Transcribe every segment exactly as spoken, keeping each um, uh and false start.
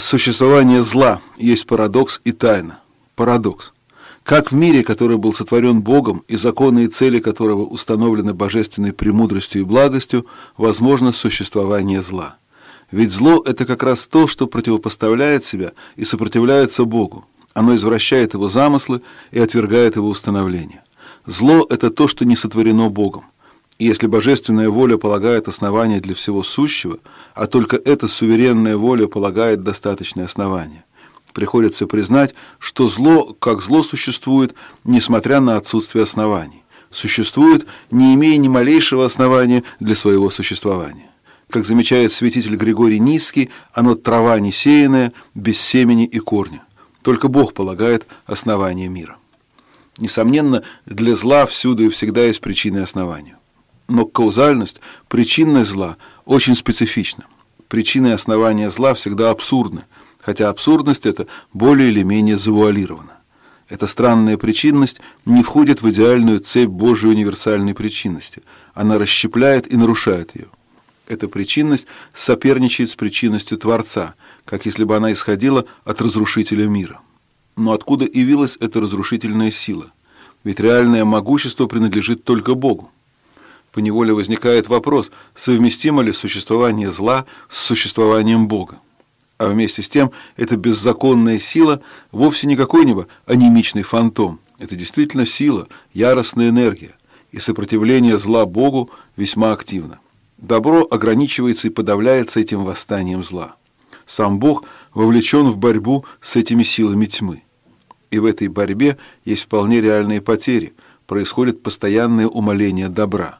Существование зла есть парадокс и тайна. Парадокс. Как в мире, который был сотворен Богом, и законы и цели которого установлены божественной премудростью и благостью, возможно существование зла. Ведь зло – это как раз то, что противопоставляет себя и сопротивляется Богу. Оно извращает его замыслы и отвергает его установления. Зло – это то, что не сотворено Богом. И если божественная воля полагает основания для всего сущего, а только эта суверенная воля полагает достаточные основания, приходится признать, что зло, как зло, существует, несмотря на отсутствие оснований. Существует, не имея ни малейшего основания для своего существования. Как замечает святитель Григорий Низкий, оно трава несеянная, без семени и корня. Только Бог полагает основания мира. Несомненно, для зла всюду и всегда есть причины и основания. Но каузальность, причинность зла очень специфична. Причины и основания зла всегда абсурдны, хотя абсурдность эта более или менее завуалирована. Эта странная причинность не входит в идеальную цепь Божьей универсальной причинности. Она расщепляет и нарушает ее. Эта причинность соперничает с причинностью Творца, как если бы она исходила от разрушителя мира. Но откуда явилась эта разрушительная сила? Ведь реальное могущество принадлежит только Богу. Поневоле возникает вопрос, совместимо ли существование зла с существованием Бога. А вместе с тем, эта беззаконная сила вовсе не какой-нибудь анемичный фантом. Это действительно сила, яростная энергия, и сопротивление зла Богу весьма активно. Добро ограничивается и подавляется этим восстанием зла. Сам Бог вовлечен в борьбу с этими силами тьмы. И в этой борьбе есть вполне реальные потери, происходит постоянное умаление добра.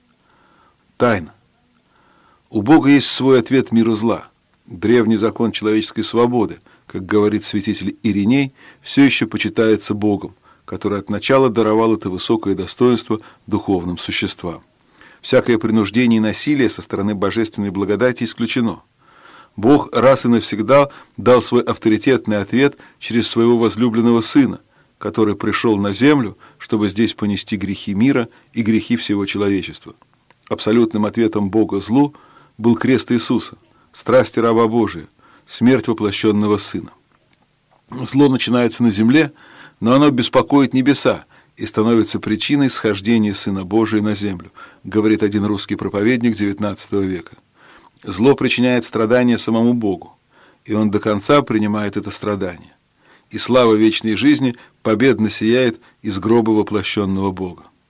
Тайна. У Бога есть свой ответ миру зла. Древний закон человеческой свободы, как говорит святитель Ириней, все еще почитается Богом, который от начала даровал это высокое достоинство духовным существам. Всякое принуждение и насилие со стороны божественной благодати исключено. Бог раз и навсегда дал свой авторитетный ответ через своего возлюбленного Сына, который пришел на землю, чтобы здесь понести грехи мира и грехи всего человечества. Абсолютным ответом Бога злу был крест Иисуса, страсти раба Божия, смерть воплощенного Сына. Зло начинается на земле, но оно беспокоит небеса и становится причиной схождения Сына Божия на землю, говорит один русский проповедник девятнадцатого века. Зло причиняет страдания самому Богу, и Он до конца принимает это страдание. И слава вечной жизни победно сияет из гроба воплощенного Бога.